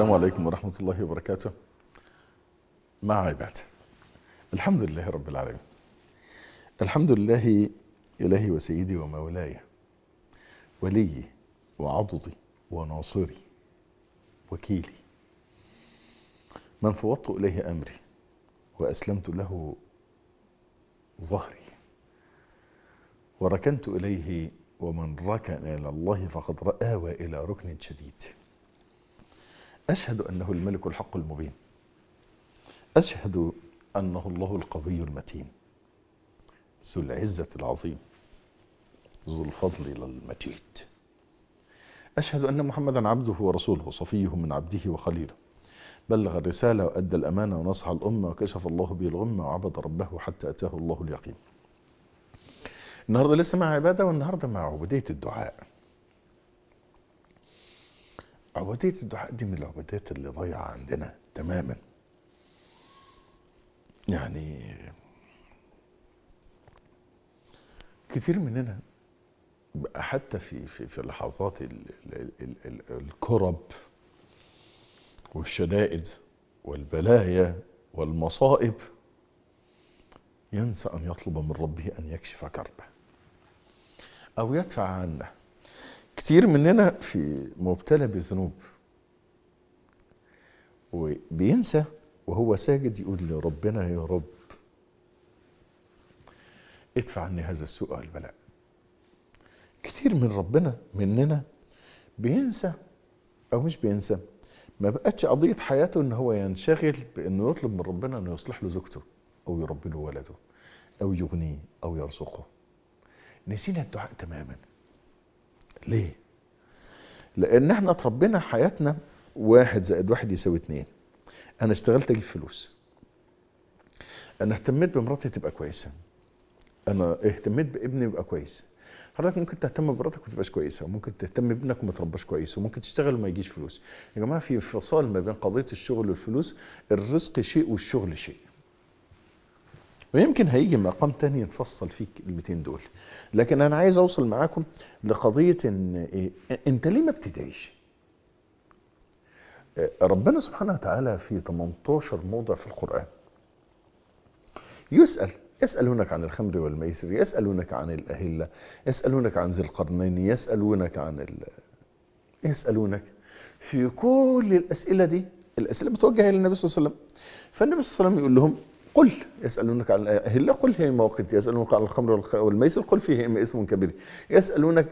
السلام عليكم ورحمة الله وبركاته. مع عباد الحمد لله رب العالمين. الحمد لله إلهي وسيدي ومولاي، ولي وعضدي وناصري وكيلي، من فوضت إليه أمري وأسلمت له ظهري وركنت إليه، ومن ركن إلى الله فقد آوى إلى ركن شديد. أشهد أنه الملك الحق المبين، أشهد أنه الله القوي المتين، ذو العزة العظيم، ذو الفضل المجيد. أشهد أن محمدا عبده ورسوله، صفيه من عبده وخليله، بلغ الرسالة وأدى الأمانة ونصح الأمة وكشف الله به الغمة وعبد ربه حتى أتاه الله اليقين. النهاردة لسه مع عبادة، والنهاردة مع عبودية الدعاء. عبودية الدعاء دي من العبوديات اللي ضيعة عندنا تماما. يعني كتير مننا حتى في لحظات الكرب والشدائد والبلايا والمصائب ينسى أن يطلب من ربه أن يكشف كربه أو يدفع عنه. كتير مننا في مبتلى بذنوب وبينسى وهو ساجد يقول لربنا: يا رب ادفع عني هذا السوء والبلاء. كتير مننا بينسى، او مش بينسى، ما بقتش قضية حياته ان هو ينشغل بانه يطلب من ربنا انه يصلح له زوجته او يربي له ولده او يغنيه او يرزقه. نسينا الدعاء تماما. ليه؟ لان احنا اتربينا حياتنا 1+1=2. انا اشتغلت اجيب فلوس، انا اهتميت بمراتي تبقى كويسة، انا اهتميت بابني يبقى كويس. حضرتك ممكن تهتم بمراتك وما تبقاش كويسه، وممكن تهتم بابنك وما ترباش كويس، وممكن تشتغل وما يجيش فلوس. يا جماعه في فصال ما بين قضيه الشغل والفلوس. الرزق شيء والشغل شيء. ويمكن هيجي مقام تاني نفصل فيه الكلمتين دول، لكن انا عايز اوصل معاكم لقضيه ان انت ليه ما بتدعيش؟ ربنا سبحانه وتعالى في 18 موضع في القرآن يسألونك عن الخمر والميسر، يسألونك عن الأهلة، يسألونك عن ذي القرنين، يسألونك في كل الأسئلة دي. الأسئلة بتوجه إلى النبي صلى الله عليه وسلم، فالنبي صلى الله عليه وسلم يقول لهم: قل يسألونك عن الأهلة قل هي مواقيت، يسألونك عن الخمر والميسر قل فيهما اسم كبير، يسألونك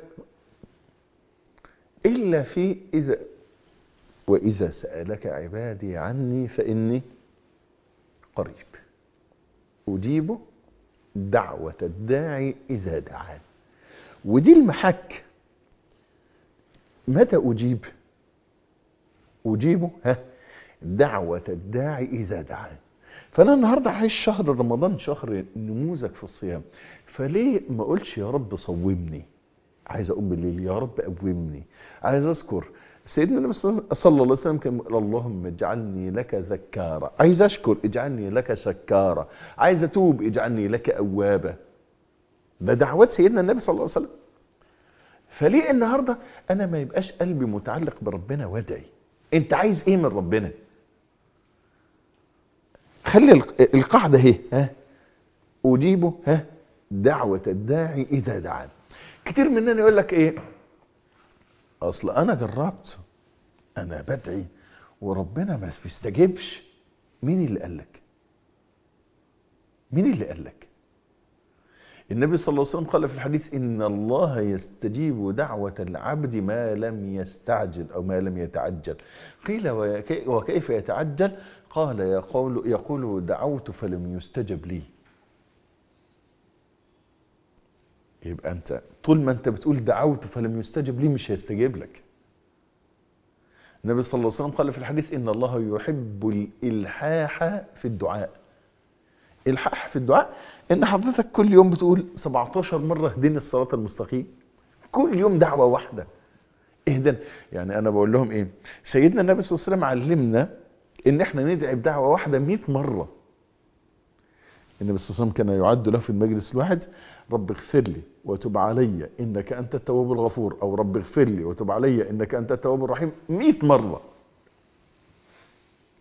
إلا في وإذا سألك عبادي عني فإني قريب أجيب دعوة الداعي إذا دعان. ودي المحك. متى أجيبه دعوة الداعي إذا دعان. فأنا النهاردة عايش شهر رمضان، شهر نموذج في الصيام، فليه ما أقولش يا رب صومني؟ عايز أقوم بالليل، يا رب أقومني. عايز أذكر سيدنا النبي صلى الله عليه وسلم كان يقول: اللهم اجعلني لك ذكارا. عايز أشكر: اجعلني لك شكارا. عايز أتوب: اجعلني لك أوابا. ده دعوات سيدنا النبي صلى الله عليه وسلم. فليه النهاردة أنا ما يبقاش قلبي متعلق بربنا وادعي؟ أنت عايز إيه من ربنا؟ خلي القاعدة هي أجيبه دعوة الداعي إذا دعان. كتير مننا يقول لك إيه؟ أصل أنا جربت، أنا بدعي وربنا ما بيستجيبش. مين اللي قال لك؟ النبي صلى الله عليه وسلم قال في الحديث: إن الله يستجيب دعوة العبد ما لم يستعجل أو ما لم يتعجل. قيل: وكيف يتعجل؟ قال: يقول دعوت فلم يستجب لي. يبقى أنت طول ما أنت بتقول دعوت فلم يستجب لي مش هيستجيب لك. النبي صلى الله عليه وسلم قال في الحديث: إن الله يحب الإلحاح في الدعاء. الحاح في الدعاء إن حضرتك كل يوم بتقول 17 مرة اهدني الصراط المستقيم. كل يوم دعوة واحدة: اهدنا. يعني أنا بقول لهم إيه؟ سيدنا النبي صلى الله عليه وسلم علمنا إن إحنا ندعي بدعوة واحدة 100 مرة. النبي صلى الله عليه وسلم كان يعد له في المجلس الواحد: رب اغفر لي وتب علي إنك أنت التواب الغفور، أو رب اغفر لي وتب علي إنك أنت التواب الرحيم 100 مرة.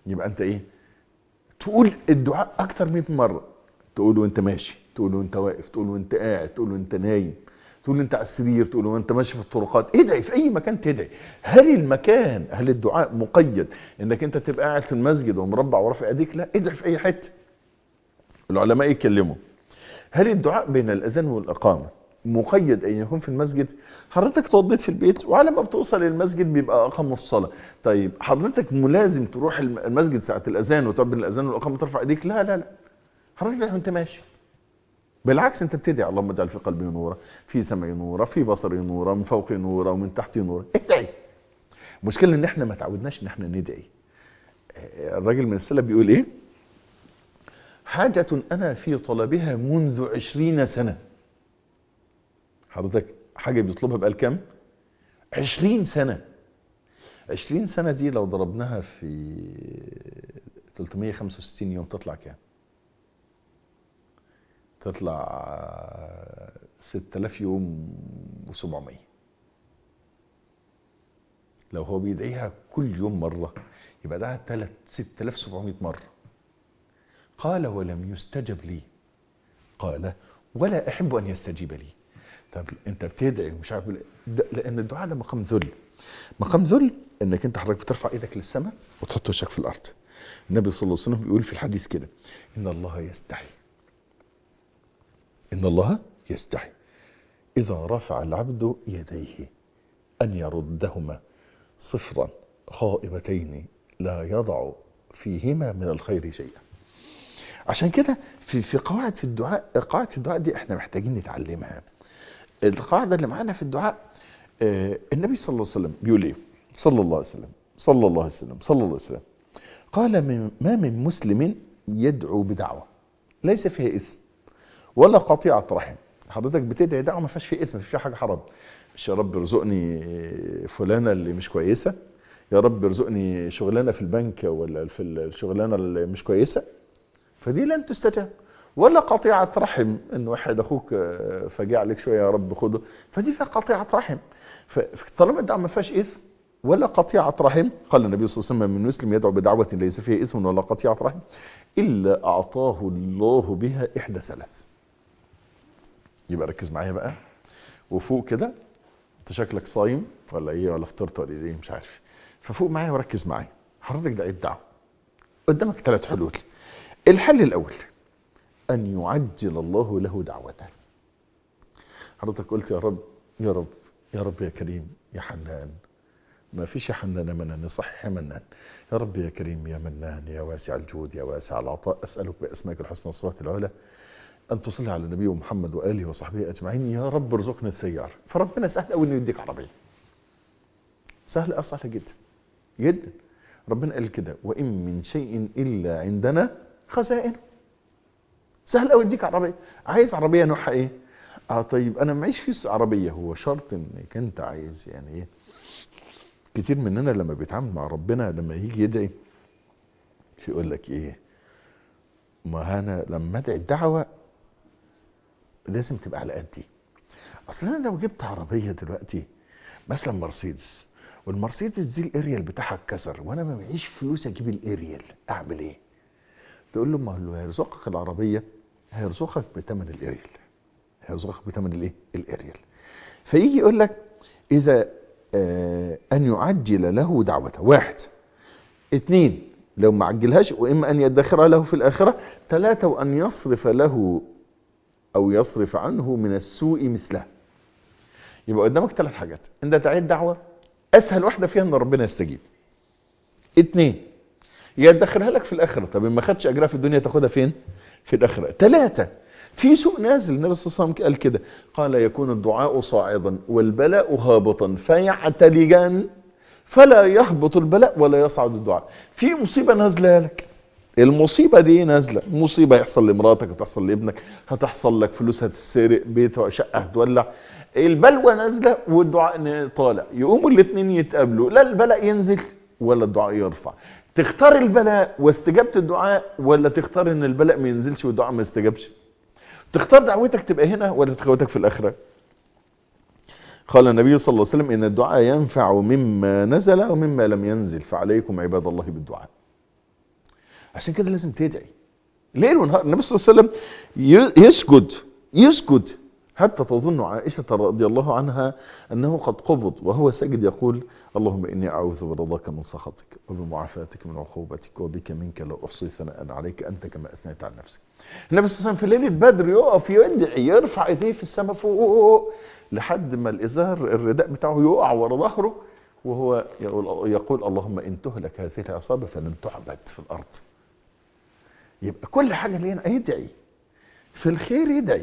يبقى انت ايه؟ تقول الدعاء اكتر 100 مرة، تقوله وانت ماشي، تقوله وانت واقف، تقوله وانت قاعد، تقوله وانت نايم، تقوله وانت على السرير، تقوله وانت ماشي في الطرقات. ادعي في اي مكان تدعي. هل الدعاء مقيد انك انت تبقى قاعد في المسجد ومربع ورافع ايديك؟ لا، ادعي في اي حته. العلماء يتكلموا، هل الدعاء بين الاذان والاقامه مقيد ان يكون في المسجد؟ حضرتك توضيت في البيت وعلى ما بتوصل للمسجد بيبقى اقاموا الصلاه. طيب حضرتك ملازم تروح المسجد ساعه الاذان وتقعد بين الاذان والاقامه ترفع ايديك؟ لا لا لا، حضرتك وانت ماشي. بالعكس، انت بتدعي اللهم اجعل في قلبي نورا، في سمعي نورا، في بصري نورا، من فوقي نورا، ومن تحتي نورا. ادعي. المشكله ان احنا ما تعودناش ان احنا ندعي. الراجل من السلف بيقول ايه؟ حاجة انا في طلبها منذ 20 سنة. حضرتك حاجة بيطلبها بقال كام؟ 20 سنة. 20 سنة دي لو ضربناها في 365 يوم تطلع كام؟ تطلع 6000 يوم و700. لو هو بيدعيها كل يوم مرة يبقى ده 6700 مرة. قال ولم يستجب لي. قال ولا أحب أن يستجيب لي. طب انت بتدعي ومش عارف لأن الدعاء ده مقام ذل. مقام ذل انك انت حضرتك بترفع ايدك للسماء وتحط وشك في الأرض. النبي صلى الله عليه وسلم بيقول في الحديث كده: إن الله يستحي، إن الله يستحي إذا رفع العبد يديه أن يردهما صفرا خائبتين لا يضع فيهما من الخير شيئا. عشان كده في قواعد في الدعاء، قواعد في الدعاء دي احنا محتاجين نتعلمها. القاعدة اللي معانا في الدعاء، النبي صلى الله عليه وسلم بيقول ايه؟ صلى الله عليه وسلم، صلى الله عليه وسلم، صلى الله عليه وسلم، قال ما من مسلم يدعو بدعوة ليس فيها إثم ولا قطيعة رحم. حضرتك بتدعي دعوة ما فيهاش فيها إثم، ما فيش فيها حاجة حرام. مش يا رب ارزقني فلانة اللي مش كويسة، يا رب ارزقني شغلانة في البنك ولا في الشغلانة اللي مش كويسة، فدي لن تستجاب. ولا قطيعة رحم، ان واحد اخوك فجاء عليك شوية يا رب خده، فدي فيها قطيعة رحم. فطالما الدعوة ما فيهاش اثم ولا قطيعة رحم، قال النبي صلى الله عليه وسلم: من مسلم يدعو بدعوة ليس فيها اثم ولا قطيعة رحم الا اعطاه الله بها احدى ثلاث. يبقى ركز معايا بقى وفوق كده. انت شكلك صايم ولا ايه، ولا فطرت ولا ايه مش عارف، ففوق معايا وركز معايا. حضرتك دعيت دعوة، قدامك 3 حلول. الحل الاول ان يعجل الله له دعوته. حضرتك قلت يا رب يا رب يا رب يا كريم يا حنان، ما فيش يا حنان منان، صح يا منان. يا رب يا كريم يا منان يا واسع الجود يا واسع العطاء، اسالك باسمائك الحسنى والصفات العلى ان تصلي على النبي محمد واله وصحبه اجمعين. يا رب ارزقنا السيارة. فربنا سهل قوي انه يديك عربيه، سهل، سهل جدا جدا. ربنا قال كده: وان من شيء الا عندنا خزائنه. سهل قوي يديك عربيه. عايز عربيه نوعها ايه؟ طيب انا معيش فلوس عربيه. هو شرط انك انت عايز يعني ايه؟ كتير مننا لما بيتعامل مع ربنا لما يجي يدعي يقول لك ايه؟ ما انا لما ادعي الدعوه لازم تبقى على قدي. اصل انا لو جبت عربيه دلوقتي مثلا مرسيدس، والمرسيدس دي الاريال بتاعها اتكسر وانا ما معيش فلوس اجيب الاريال، اعمل ايه؟ تقول له: ما هو هيرزقك العربيه هيرزقك بثمن الاريال، هيرزقك بثمن الايه؟ الاريال. فيجي يقول لك اذا ان يعجل له دعوته، 1. 2 لو ما عجلهاش واما ان يدخرها له في الاخره. 3 وان يصرف له او يصرف عنه من السوء مثله. يبقى قدامك 3 حاجات. انت دعيت دعوه، اسهل واحده فيها ان ربنا يستجيب. 2 يدخرها لك في الاخره. طب ما خدش اجرها في الدنيا تاخدها فين؟ في الاخره. 3 في سوء نازل. النبي صلى الله عليه وسلم قال كده، قال: يكون الدعاء صاعدا والبلاء هابطا فيعتلجان فلا يهبط البلاء ولا يصعد الدعاء. في مصيبه نازله لك، المصيبه دي نازله، مصيبه يحصل لمراتك، هتحصل لابنك، هتحصل لك فلوس هتسرق، بيت شقه هتولع، البلوى نازله والدعاء طالع. يقوموا الاثنين يتقابلوا، لا البلاء ينزل ولا الدعاء يرفع. تختار البلاء واستجابه الدعاء ولا تختار ان البلاء ما ينزلش والدعاء ما يستجابش؟ تختار دعوتك تبقى هنا ولا دعوتك في الاخره؟ قال النبي صلى الله عليه وسلم: ان الدعاء ينفع مما نزل ومما لم ينزل، فعليكم عباد الله بالدعاء. عشان كده لازم تدعي ليل ونهار. النبي صلى الله عليه وسلم يسجد حتى تظن عائشة رضي الله عنها أنه قد قبض وهو ساجد يقول اللهم إني أعوذ برضاك من سخطك وبمعافاتك من عقوبتك وبك منك لا أحصي ثناء عليك أنت كما أثنيت عن نفسك. النبي صلى الله عليه وسلم في ليلة بدر يقف يدعي يرفع ايديه في السماء فوق لحد ما الإزار الرداء بتاعه يقع ورا ظهره وهو يقول اللهم إن تهلك هذه العصابة فلن تعبد في الأرض. يبقى كل حاجة لينا يدعي في الخير يدعي.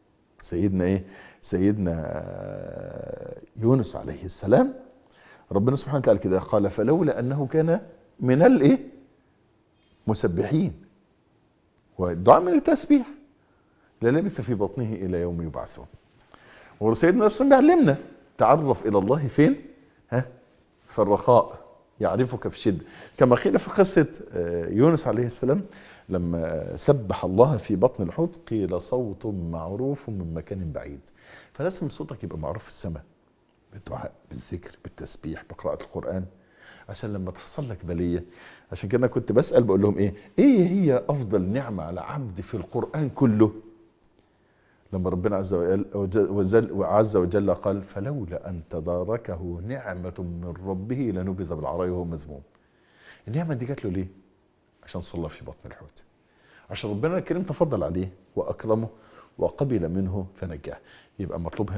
سيدنا يونس عليه السلام ربنا سبحانه وتعالى كده قال فلولا أنه كان من مسبحين والدعاء من التسبيح للبث في بطنه إلى يوم يبعثون. وسيدنا نفسه بيعلمنا تعرف إلى الله فين؟ في الرخاء يعرفك في الشدة. كما قيل في قصة يونس عليه السلام لما سبح الله في بطن الحوت قيل صوت معروف من مكان بعيد. فلازم صوتك يبقى معروف في السماء بالدعاء بالذكر بالتسبيح بقراءة القرآن عشان لما تحصل لك بلية. عشان كده كنت بسأل بقول لهم ايه هي افضل نعمة على عبد في القرآن كله؟ لما ربنا عز وجل قال فلولا ان تداركه نعمة من ربه لنبذ بالعراء وهو مذموم. النعمة دي جات له ليه؟ عشان صلى في بطن الحوت، عشان ربنا الكريم تفضل عليه واكرمه وقبل منه فنجاه. يبقى مطلوب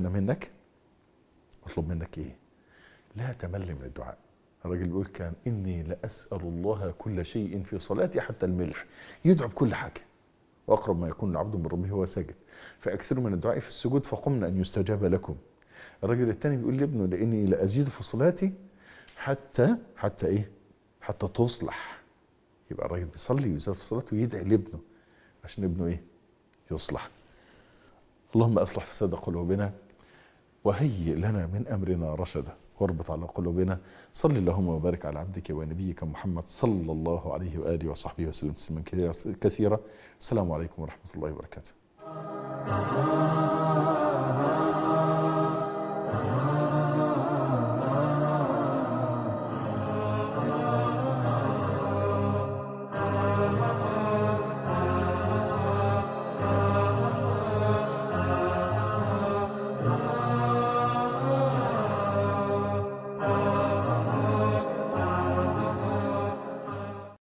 منك ايه؟ لا تمل من الدعاء. الراجل بيقول كان اني لاسال الله كل شيء في صلاتي حتى الملح. يدعو بكل حاجه واقرب ما يكون العبد من ربه وهو ساجد فاكثروا من الدعاء في السجود فقمنا ان يستجاب لكم. الراجل الثاني بيقول لابنه لاني لازيد في صلاتي حتى تصلح. يبقى الراجل بيصلي ويزيد في صلاته ويدعي لابنه عشان ابنه يصلح. اللهم اصلح فساد قلوبنا وهيئ لنا من امرنا رشدا واربط على قلوبنا. صل اللهم وبارك على عبدك ونبيك محمد صلى الله عليه واله وصحبه وسلم تسليما كثيرا. السلام عليكم ورحمه الله وبركاته.